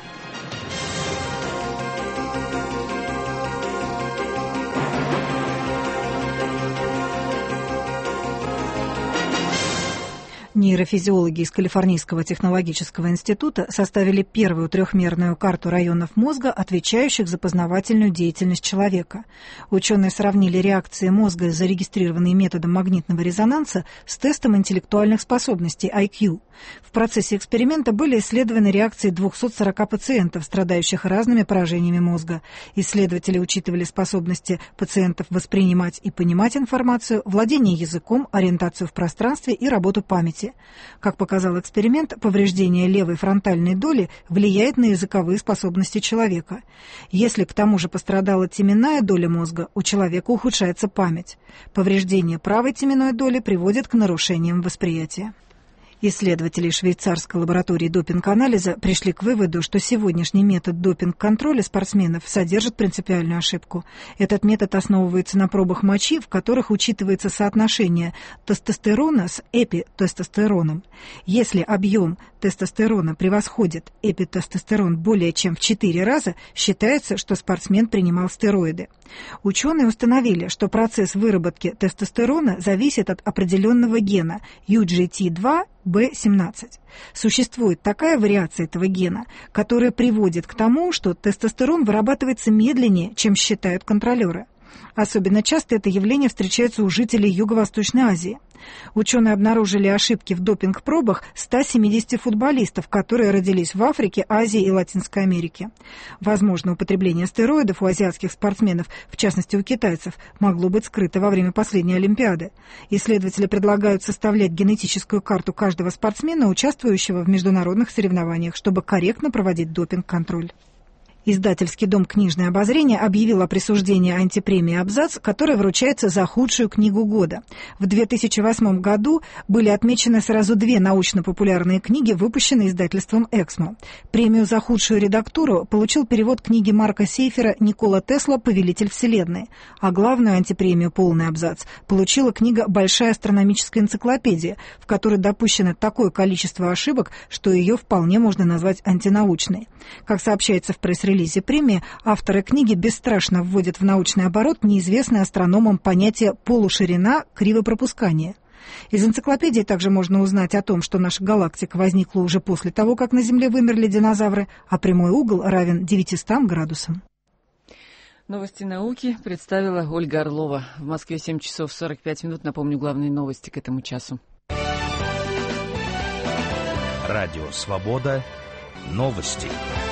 Нейрофизиологи из Калифорнийского технологического института составили первую трехмерную карту районов мозга, отвечающих за познавательную деятельность человека. Ученые сравнили реакции мозга, зарегистрированные методом магнитного резонанса, с тестом интеллектуальных способностей ай кью. В процессе эксперимента были исследованы реакции двухсот сорока пациентов, страдающих разными поражениями мозга. Исследователи учитывали способности пациентов воспринимать и понимать информацию, владение языком, ориентацию в пространстве и работу памяти. Как показал эксперимент, повреждение левой фронтальной доли влияет на языковые способности человека. Если к тому же пострадала теменная доля мозга, у человека ухудшается память. Повреждение правой теменной доли приводит к нарушениям восприятия. Исследователи швейцарской лаборатории допинг-анализа пришли к выводу, что сегодняшний метод допинг-контроля спортсменов содержит принципиальную ошибку. Этот метод основывается на пробах мочи, в которых учитывается соотношение тестостерона с эпитестостероном. Если объем тестостерона превосходит эпитестостерон более чем в четыре раза, считается, что спортсмен принимал стероиды. Ученые установили, что процесс выработки тестостерона зависит от определенного гена ю джи ти два бэ семнадцать. Существует такая вариация этого гена, которая приводит к тому, что тестостерон вырабатывается медленнее, чем считают контролеры. Особенно часто это явление встречается у жителей Юго-Восточной Азии. Ученые обнаружили ошибки в допинг-пробах ста семидесяти футболистов, которые родились в Африке, Азии и Латинской Америке. Возможно, употребление стероидов у азиатских спортсменов, в частности у китайцев, могло быть скрыто во время последней Олимпиады. Исследователи предлагают составлять генетическую карту каждого спортсмена, участвующего в международных соревнованиях, чтобы корректно проводить допинг-контроль. Издательский дом «Книжное обозрение» объявил о присуждении антипремии «Абзац», которая вручается за худшую книгу года. В две тысячи восьмом году были отмечены сразу две научно-популярные книги, выпущенные издательством «Эксмо». Премию за худшую редактуру получил перевод книги Марка Сейфера «Никола Тесла. Повелитель Вселенной», а главную антипремию «Полный абзац» получила книга «Большая астрономическая энциклопедия», в которой допущено такое количество ошибок, что ее вполне можно назвать антинаучной. Как сообщается в пресс-релизе премии, авторы книги бесстрашно вводят в научный оборот неизвестное астрономам понятие «полуширина кривопропускания». Из энциклопедии также можно узнать о том, что наша галактика возникла уже после того, как на Земле вымерли динозавры, а прямой угол равен девятистам градусам. Новости науки представила Ольга Орлова. В Москве семь часов сорок пять минут. Напомню, главные новости к этому часу. Радио «Свобода». Новости.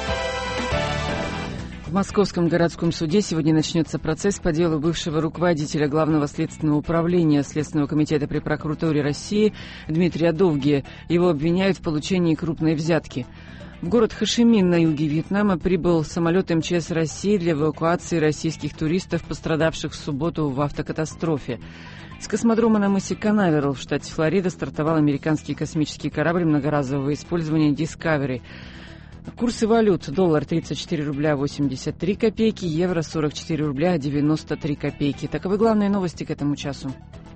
В Московском городском суде сегодня начнется процесс по делу бывшего руководителя Главного следственного управления Следственного комитета при прокуратуре России Дмитрия Довгия. Его обвиняют в получении крупной взятки. В город Хошимин на юге Вьетнама прибыл самолет эм че эс России для эвакуации российских туристов, пострадавших в субботу в автокатастрофе. С космодрома на мысе Канаверал в штате Флорида стартовал американский космический корабль многоразового использования «Дискавери». Курсы валют: доллар тридцать четыре рубля восемьдесят три копейки, евро сорок четыре рубля девяносто три копейки. Таковы главные новости к этому часу.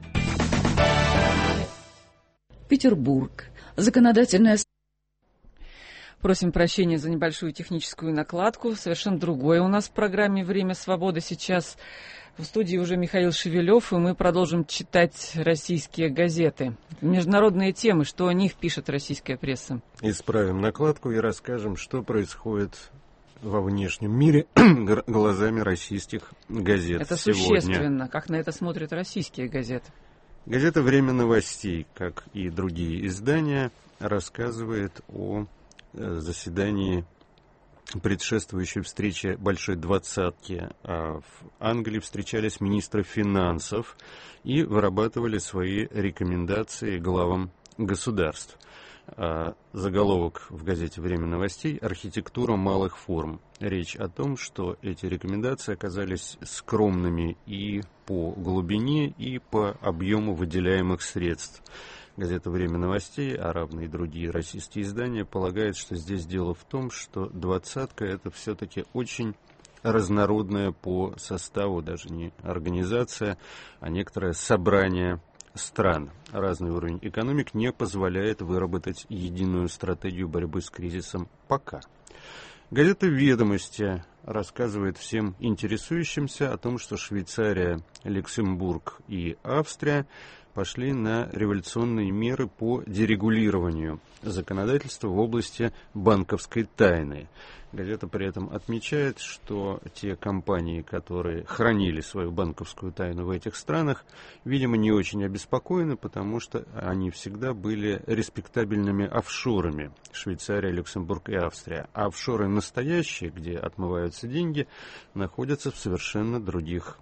Петербург. Законодательная... Просим прощения за небольшую техническую накладку. Совершенно другое у нас в программе «Время свободы» сейчас. В студии уже Михаил Шевелев, и мы продолжим читать российские газеты. Международные темы, что о них пишет российская пресса. Исправим накладку и расскажем, что происходит во внешнем мире глазами российских газет. Это сегодня. Существенно, как на это смотрят российские газеты. Газета «Время новостей», как и другие издания, рассказывает о заседании предшествующей встрече Большой Двадцатки. А в Англии встречались министры финансов и вырабатывали свои рекомендации главам государств. Заголовок в газете «Время новостей» «Архитектура малых форм». Речь о том, что эти рекомендации оказались скромными и по глубине, и по объему выделяемых средств. Газета «Время новостей», а равно и другие российские издания, полагают, что здесь дело в том, что «двадцатка» — это все-таки очень разнородная по составу, даже не организация, а некоторое собрание стран. Разный уровень экономик не позволяет выработать единую стратегию борьбы с кризисом пока. Газета «Ведомости» рассказывает всем интересующимся о том, что Швейцария, Люксембург и Австрия пошли на революционные меры по дерегулированию законодательства в области банковской тайны. Газета при этом отмечает, что те компании, которые хранили свою банковскую тайну в этих странах, видимо, не очень обеспокоены, потому что они всегда были респектабельными офшорами. Швейцария, Люксембург и Австрия. А офшоры настоящие, где отмываются деньги, находятся в совершенно других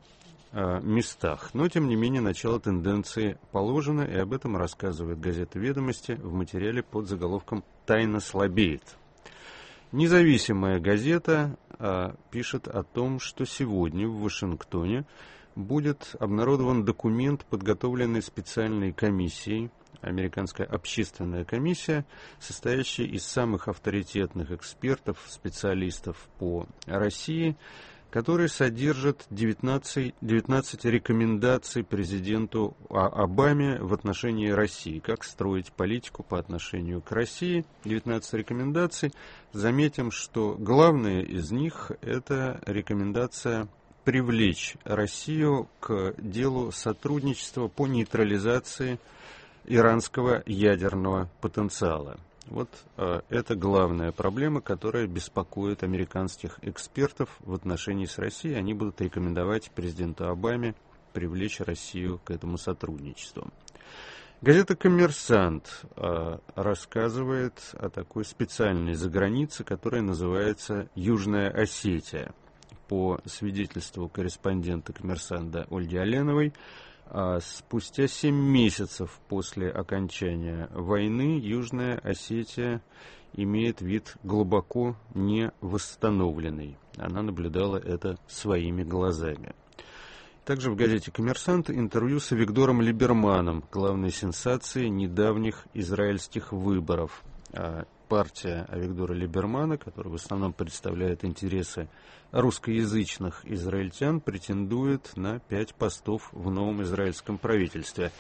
местах. Но, тем не менее, начало тенденции положено, и об этом рассказывает газета «Ведомости» в материале под заголовком «Тайна слабеет». Независимая газета а, пишет о том, что сегодня в Вашингтоне будет обнародован документ, подготовленный специальной комиссией, американская общественная комиссия, состоящая из самых авторитетных экспертов, специалистов по России, который содержит девятнадцать, девятнадцать рекомендаций президенту Обаме в отношении России. Как строить политику по отношению к России. девятнадцать рекомендаций. Заметим, что главная из них – это рекомендация привлечь Россию к делу сотрудничества по нейтрализации иранского ядерного потенциала. Вот э, это главная проблема, которая беспокоит американских экспертов в отношении с Россией. Они будут рекомендовать президенту Обаме привлечь Россию к этому сотрудничеству. Газета «Коммерсант» э, рассказывает о такой специальной загранице, которая называется «Южная Осетия». По свидетельству корреспондента «Коммерсанта» Ольги Оленовой, А спустя семь месяцев после окончания войны Южная Осетия имеет вид глубоко не восстановленный. Она наблюдала это своими глазами. Также в газете «Коммерсант» интервью с Авигдором Либерманом, главной сенсацией недавних израильских выборов. Партия Авигдора Либермана, которая в основном представляет интересы русскоязычных израильтян, претендует на пять постов в новом израильском правительстве.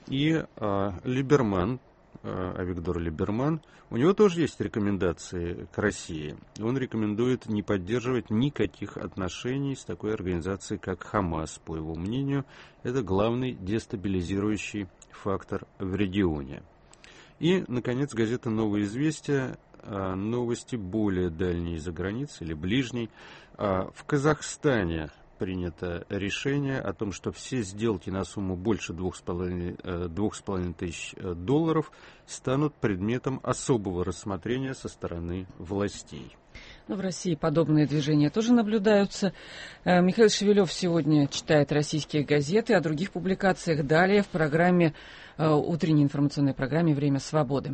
И а, Либерман, а, Авигдор Либерман, у него тоже есть рекомендации к России. Он рекомендует не поддерживать никаких отношений с такой организацией, как Хамас. По его мнению, это главный дестабилизирующий фактор в регионе. И, наконец, газета «Новые известия», новости более дальние за границей или ближней. В Казахстане принято решение о том, что все сделки на сумму больше двух с половиной тысяч долларов станут предметом особого рассмотрения со стороны властей. Ну, в России подобные движения тоже наблюдаются. Михаил Шевелев сегодня читает российские газеты, о других публикациях далее в программе, утренней информационной программе «Время свободы».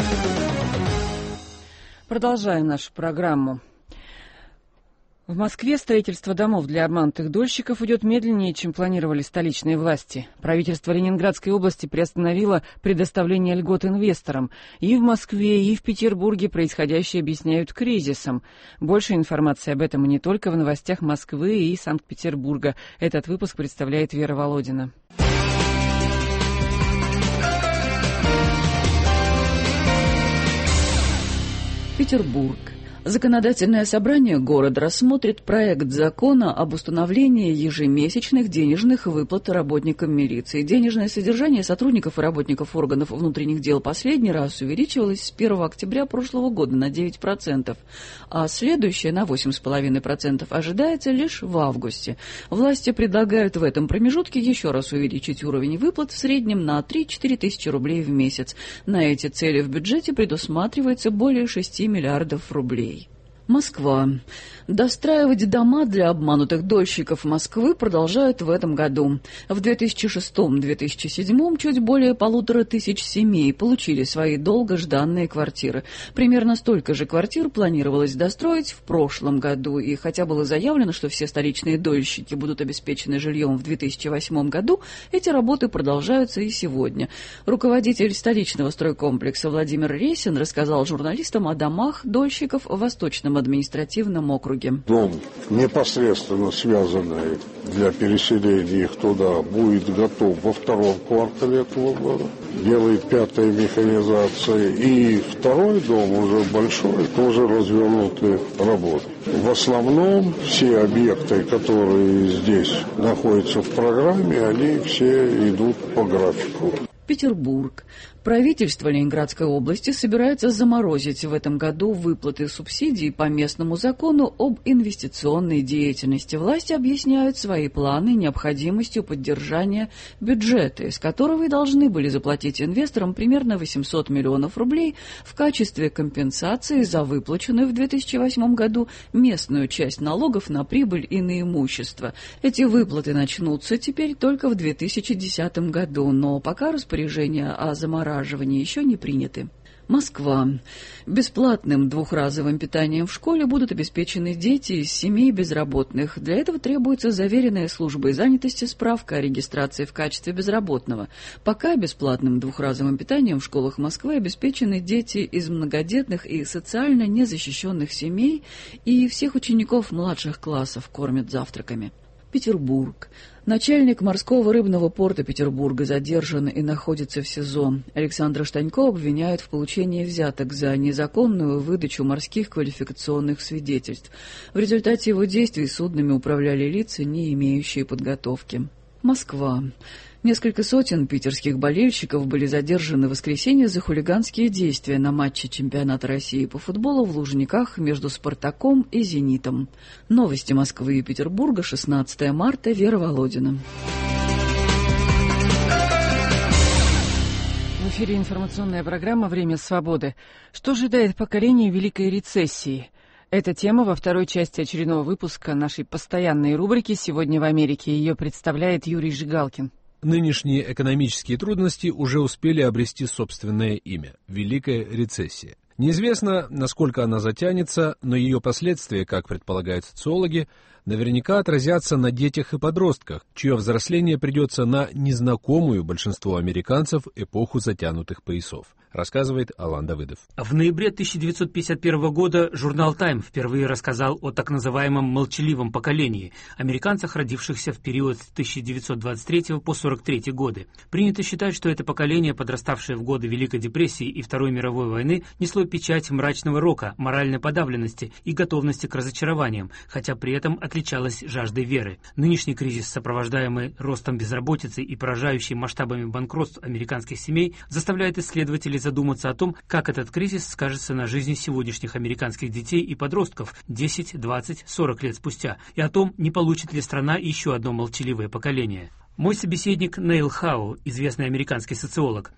Продолжаем нашу программу. В Москве строительство домов для обманутых дольщиков идет медленнее, чем планировали столичные власти. Правительство Ленинградской области приостановило предоставление льгот инвесторам. И в Москве, и в Петербурге происходящее объясняют кризисом. Больше информации об этом и не только в новостях Москвы и Санкт-Петербурга. Этот выпуск представляет Вера Володина. Петербург. Законодательное собрание города рассмотрит проект закона об установлении ежемесячных денежных выплат работникам милиции. Денежное содержание сотрудников и работников органов внутренних дел последний раз увеличивалось с первого октября прошлого года на девять процентов, а следующее на восемь целых пять десятых процента ожидается лишь в августе. Власти предлагают в этом промежутке еще раз увеличить уровень выплат в среднем на три-четыре тысячи рублей в месяц. На эти цели в бюджете предусматривается более шести миллиардов рублей. Москва. Достраивать дома для обманутых дольщиков Москвы продолжают в этом году. В две тысячи шестом — две тысячи седьмом чуть более полутора тысяч семей получили свои долгожданные квартиры. Примерно столько же квартир планировалось достроить в прошлом году. И хотя было заявлено, что все столичные дольщики будут обеспечены жильем в две тысячи восьмом году, эти работы продолжаются и сегодня. Руководитель столичного стройкомплекса Владимир Ресин рассказал журналистам о домах дольщиков в Восточном административном округе. Дом, непосредственно связанный для переселения их туда, будет готов во втором квартале этого года. Делает пятая механизация. И второй дом, уже большой, тоже развернуты работы. В основном все объекты, которые здесь находятся в программе, они все идут по графику. Петербург. Правительство Ленинградской области собирается заморозить в этом году выплаты субсидий по местному закону об инвестиционной деятельности. Власти объясняют свои планы необходимостью поддержания бюджета, из которого и должны были заплатить инвесторам примерно восемьсот миллионов рублей в качестве компенсации за выплаченную в две тысячи восьмом году местную часть налогов на прибыль и на имущество. Эти выплаты начнутся теперь только в две тысячи десятом году, но пока распоряжения о замораживании еще не приняты. Москва. Бесплатным двухразовым питанием в школе будут обеспечены дети из семей безработных. Для этого требуется заверенная службой занятости справка о регистрации в качестве безработного. Пока бесплатным двухразовым питанием в школах Москвы обеспечены дети из многодетных и социально незащищенных семей, и всех учеников младших классов кормят завтраками. Петербург. Начальник морского рыбного порта Петербурга задержан и находится в СИЗО. Александра Штанько обвиняют в получении взяток за незаконную выдачу морских квалификационных свидетельств. В результате его действий суднами управляли лица, не имеющие подготовки. Москва. Несколько сотен питерских болельщиков были задержаны в воскресенье за хулиганские действия на матче чемпионата России по футболу в Лужниках между «Спартаком» и «Зенитом». Новости Москвы и Петербурга, шестнадцатого марта, Вера Володина. В эфире информационная программа «Время свободы». Что ожидает поколение Великой рецессии? Эта тема во второй части очередного выпуска нашей постоянной рубрики «Сегодня в Америке». Ее представляет Юрий Жигалкин. Нынешние экономические трудности уже успели обрести собственное имя – Великая рецессия. Неизвестно, насколько она затянется, но ее последствия, как предполагают социологи, наверняка отразятся на детях и подростках, чье взросление придется на незнакомую большинству американцев эпоху затянутых поясов, рассказывает Алан Давыдов. В ноябре тысяча девятьсот пятьдесят первого года журнал «Тайм» впервые рассказал о так называемом «молчаливом поколении» – американцах, родившихся в период с тысяча девятьсот двадцать третьего по сорок третий годы. Принято считать, что это поколение, подраставшее в годы Великой депрессии и Второй мировой войны, несло печать мрачного рока, моральной подавленности и готовности к разочарованиям, хотя при этом отличалась жаждой веры. Нынешний кризис, сопровождаемый ростом безработицы и поражающий масштабами банкротств американских семей, заставляет исследователей задуматься о том, как этот кризис скажется на жизни сегодняшних американских детей и подростков десять, двадцать, сорок лет спустя, и о том, не получит ли страна еще одно молчаливое поколение. Мой собеседник Нейл Хау, известный американский социолог.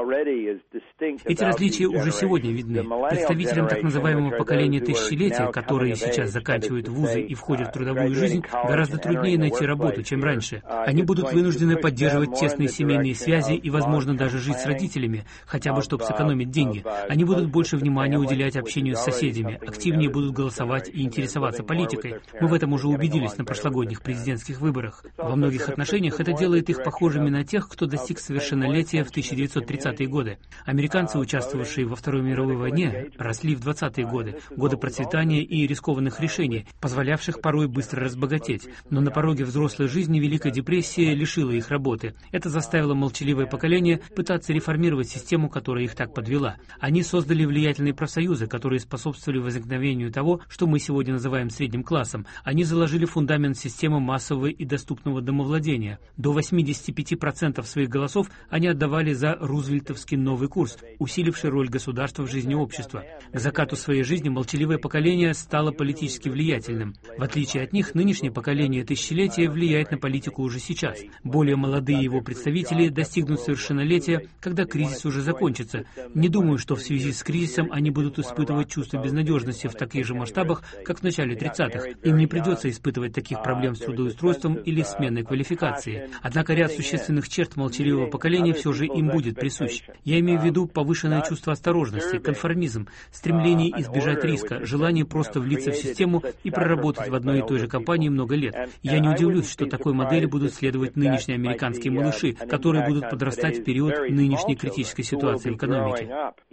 Эти различия уже сегодня видны. Представителям так называемого поколения тысячелетия, которые сейчас заканчивают вузы и входят в трудовую жизнь, гораздо труднее найти работу, чем раньше. Они будут вынуждены поддерживать тесные семейные связи и, возможно, даже жить с родителями, хотя бы чтобы сэкономить деньги. Они будут больше внимания уделять общению с соседями, активнее будут голосовать и интересоваться политикой. Мы в этом уже убедились на прошлогодних президентских выборах. Во многих отношениях это делает их похожими на тех, кто достиг совершеннолетия в тысяча девятьсот тридцатые годы. Американцы, участвовавшие во Второй мировой войне, росли в двадцатые годы, годы процветания и рискованных решений, позволявших порой быстро разбогатеть. Но на пороге взрослой жизни Великая депрессия лишила их работы. Это заставило молчаливое поколение пытаться реформировать систему, которая их так подвела. Они создали влиятельные профсоюзы, которые способствовали возникновению того, что мы сегодня называем средним классом. Они заложили фундамент системы массового и доступного домовладения. До восемьдесят пять процентов своих голосов они отдавали за рузвельтовский новый курс, усиливший роль государства в жизни общества. К закату своей жизни молчаливое поколение стало политически влиятельным. В отличие от них, нынешнее поколение тысячелетия влияет на политику уже сейчас. Более молодые его представители достигнут совершеннолетия, когда кризис уже закончится. Не думаю, что в связи с кризисом они будут испытывать чувство безнадежности в таких же масштабах, как в начале тридцатых. Им не придется испытывать таких проблем с трудоустройством или сменной квалификацией. Однако ряд существенных черт молчаливого поколения все же им будет присущ. Я имею в виду повышенное чувство осторожности, конформизм, стремление избежать риска, желание просто влиться в систему и проработать в одной и той же компании много лет. Я не удивлюсь, что такой модели будут следовать нынешние американские малыши, которые будут подрастать в период нынешней критической ситуации в экономике.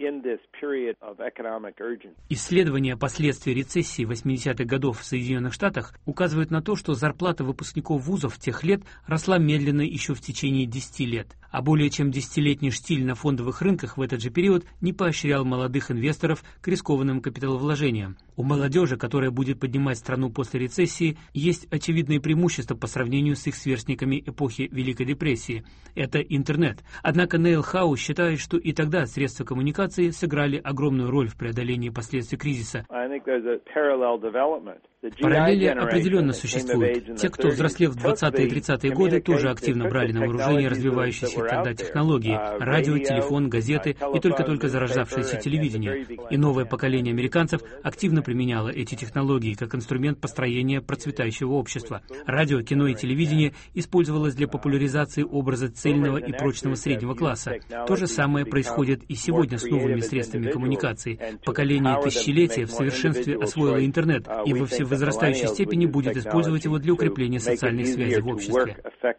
Исследования последствий рецессии восьмидесятых годов в Соединенных Штатах указывают на то, что зарплата выпускников вузов тех лет росла медленно еще в течение десяти лет, а более чем десятилетний штиль на фондовых рынках в этот же период не поощрял молодых инвесторов к рискованным капиталовложениям. У молодежи, которая будет поднимать страну после рецессии, есть очевидные преимущества по сравнению с их сверстниками эпохи Великой депрессии. Это интернет. Однако Нейл Хау считает, что и тогда средства коммуникации сыграли огромную роль в преодолении последствий кризиса. Параллели определенно существуют. Те, кто взрослел в двадцатые и тридцатые годы, тоже активно брали на вооружение развивающиеся тогда технологии – радио, телефон, газеты и только-только зарождавшееся телевидение. И новое поколение американцев активно применяло эти технологии как инструмент построения процветающего общества. Радио, кино и телевидение использовалось для популяризации образа цельного и прочного среднего класса. То же самое происходит и сегодня с новыми средствами коммуникации. Поколение тысячелетия в совершенстве освоило интернет и во всевозрастающей степени будет использовать его для укрепления социальных связей в обществе.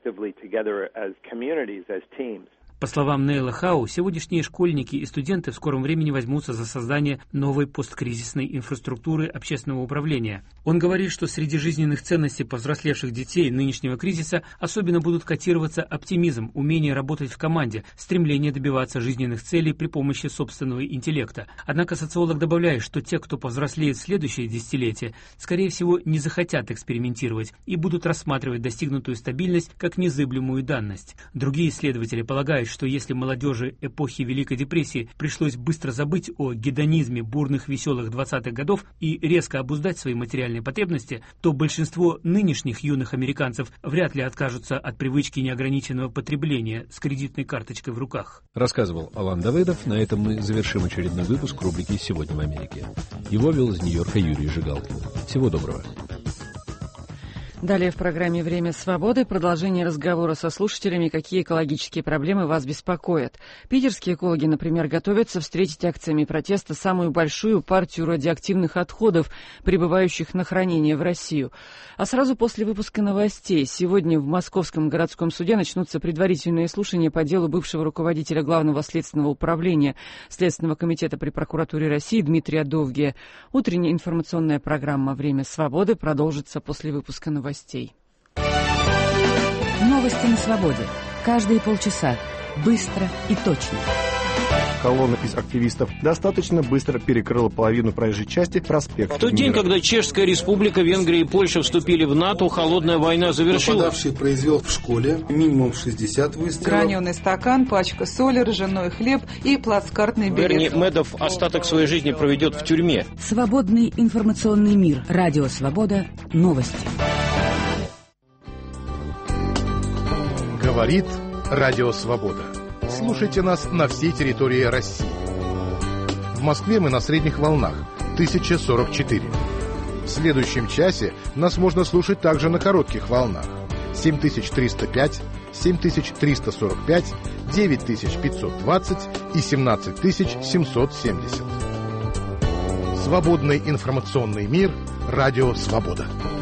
По словам Нейла Хау, сегодняшние школьники и студенты в скором времени возьмутся за создание новой посткризисной инфраструктуры общественного управления. Он говорит, что среди жизненных ценностей повзрослевших детей нынешнего кризиса особенно будут котироваться оптимизм, умение работать в команде, стремление добиваться жизненных целей при помощи собственного интеллекта. Однако социолог добавляет, что те, кто повзрослеет в следующее десятилетие, скорее всего, не захотят экспериментировать и будут рассматривать достигнутую стабильность как незыблемую данность. Другие исследователи полагают, что если молодежи эпохи Великой депрессии пришлось быстро забыть о гедонизме бурных веселых двадцатых годов и резко обуздать свои материальные потребности, то большинство нынешних юных американцев вряд ли откажутся от привычки неограниченного потребления с кредитной карточкой в руках. Рассказывал Алан Давыдов. На этом мы завершим очередной выпуск рубрики «Сегодня в Америке». Его вел из Нью-Йорка Юрий Жигалкин. Всего доброго. Далее в программе «Время свободы» продолжение разговора со слушателями, какие экологические проблемы вас беспокоят. Питерские экологи, например, готовятся встретить акциями протеста самую большую партию радиоактивных отходов, прибывающих на хранение в Россию. А сразу после выпуска новостей сегодня в Московском городском суде начнутся предварительные слушания по делу бывшего руководителя Главного следственного управления Следственного комитета при прокуратуре России Дмитрия Довгия. Утренняя информационная программа «Время свободы» продолжится после выпуска новостей. Новости на свободе. Каждые полчаса. Быстро и точно. Колонна из активистов достаточно быстро перекрыла половину проезжей части проспекта. В тот день, когда Чешская Республика, Венгрия и Польша вступили в НАТО, холодная война завершилась. Нападавший произвел в школе минимум шестьдесят выстрелов. Граненый стакан, пачка соли, ржаной хлеб и плацкартный билет. Берни Медов остаток своей жизни проведет в тюрьме. Свободный информационный мир. Радио «Свобода». Новости. Говорит Радио Свобода. Слушайте нас на всей территории России. В Москве мы на средних волнах тысяча сорок четыре. В следующем часе нас можно слушать также на коротких волнах семь тысяч триста пять, семь тысяч триста сорок пять, девять тысяч пятьсот двадцать и семнадцать тысяч семьсот семьдесят. Свободный информационный мир. Радио Свобода.